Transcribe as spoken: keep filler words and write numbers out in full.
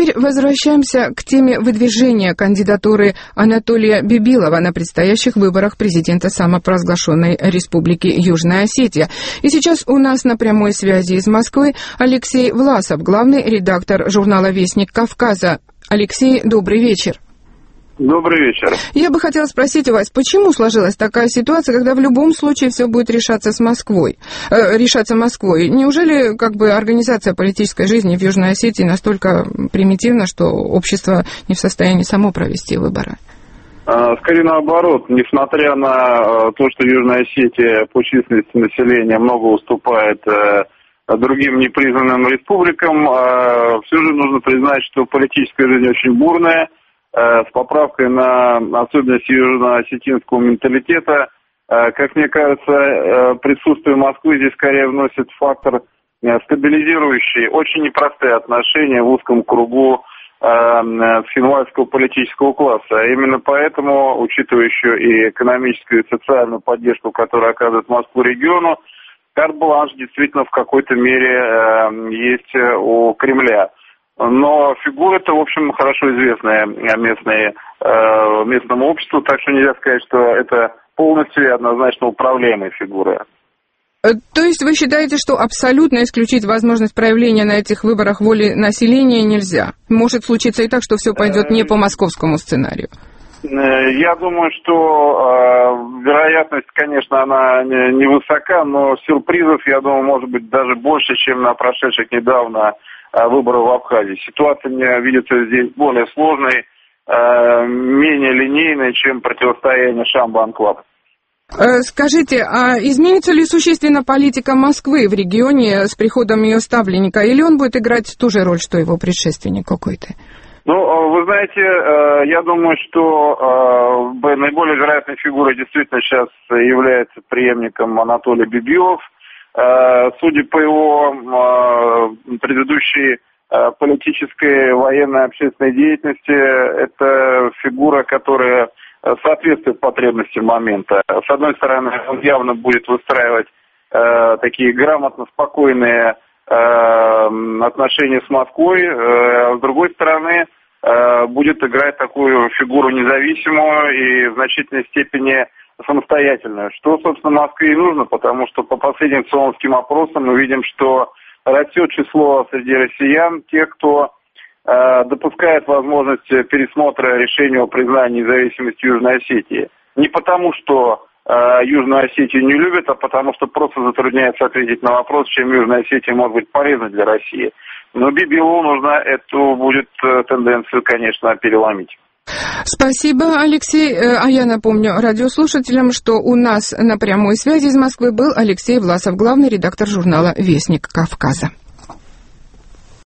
теперь возвращаемся к теме выдвижения кандидатуры Анатолия Бибилова на предстоящих выборах президента самопровозглашенной Республики Южная Осетия. И сейчас у нас на прямой связи из Москвы Алексей Власов, главный редактор журнала «Вестник Кавказа». Алексей, добрый вечер. Добрый вечер. Я бы хотела спросить у вас, почему сложилась такая ситуация, когда в любом случае все будет решаться с Москвой, э, решаться Москвой? Неужели как бы организация политической жизни в Южной Осетии настолько примитивна, что общество не в состоянии само провести выборы? Скорее наоборот, несмотря на то, что Южная Осетия по численности населения много уступает другим непризнанным республикам, все же нужно признать, что политическая жизнь очень бурная, с поправкой на особенности южно-осетинского менталитета. Как мне кажется, присутствие Москвы здесь скорее вносит фактор стабилизирующий очень непростые отношения в узком кругу схинвальского политического класса. Именно поэтому, учитывая еще и экономическую и социальную поддержку, которую оказывает Москву региону, карт-бланш действительно в какой-то мере есть у Кремля. Но фигура-то, в общем, хорошо известная местной, э, местному обществу, так что нельзя сказать, что это полностью и однозначно управляемая фигура. То есть вы считаете, что абсолютно исключить возможность проявления на этих выборах воли населения нельзя? Может случиться и так, что все пойдет не по московскому сценарию? Я думаю, что э, вероятность, конечно, она невысока, но сюрпризов, я думаю, может быть даже больше, чем на прошедших недавно выборов в Абхазии. Ситуация мне видится здесь более сложной, э, менее линейной, чем противостояние Шамбан-Клаб. Скажите, а изменится ли существенно политика Москвы в регионе с приходом ее ставленника, или он будет играть ту же роль, что его предшественник какой-то? Ну, вы знаете, я думаю, что наиболее вероятной фигурой действительно сейчас является преемником Анатолий Бибилов. Судя по его предыдущей политической, военной, общественной деятельности, это фигура, которая соответствует потребностям момента. С одной стороны, он явно будет выстраивать такие грамотно спокойные отношения с Москвой, а с другой стороны, будет играть такую фигуру независимую и в значительной степени самостоятельную, что, собственно, Москве и нужно, потому что по последним социологическим опросам мы видим, что растет число среди россиян тех, кто э, допускает возможность пересмотра решения о признании независимости Южной Осетии. Не потому, что э, Южную Осетию не любят, а потому, что просто затрудняется ответить на вопрос, чем Южная Осетия может быть полезна для России. Но Бибилову нужно эту будет э, тенденцию, конечно, переломить. Спасибо, Алексей. А я напомню радиослушателям, что у нас на прямой связи из Москвы был Алексей Власов, главный редактор журнала «Вестник Кавказа».